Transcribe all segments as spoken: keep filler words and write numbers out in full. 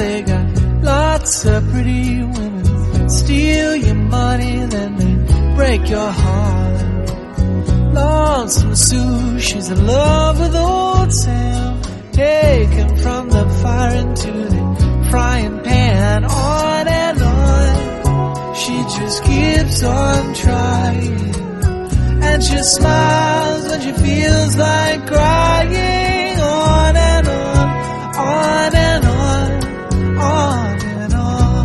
they got lots of pretty women, steal your money, then they break your heart. Lonesome Sue, she's in love with old Sam, taken from the fire into the frying pan. On and on, she just keeps on trying, and she smiles when she feels like crying. On and on, on and on, on and on.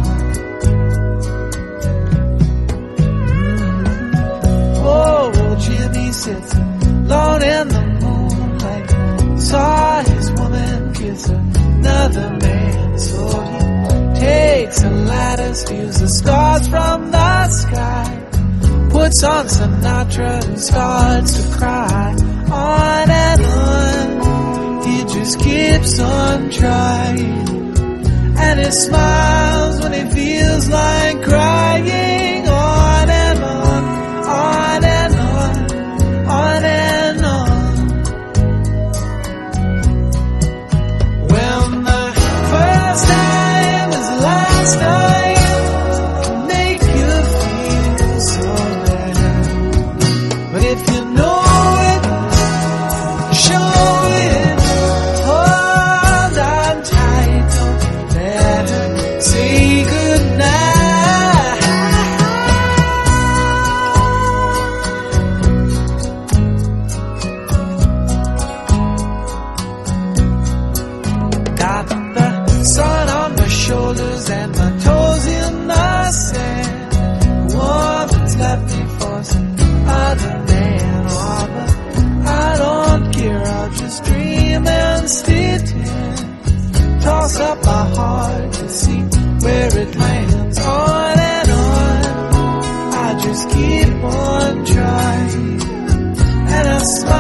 Mm. Oh, well, Jimmy sits alone in the moonlight, saw his woman kiss another man, so he takes a ladder, steals the stars from the sky, puts on Sinatra and starts to cry. On and on, he just keeps on trying, and he smiles when he feels like crying. On and on, on and on, on and on. When the first time is the last time, can make you feel so bad. But if you know it, show it, hold on tight, don't let her say goodnight. Got the sun on my shoulders and my toes in the sand. Woman's left me for some other man. Oh, but I don't care, I'll just dream and stay ten. Toss up my heart to see where it lands. On and on, I just keep on trying, and I smile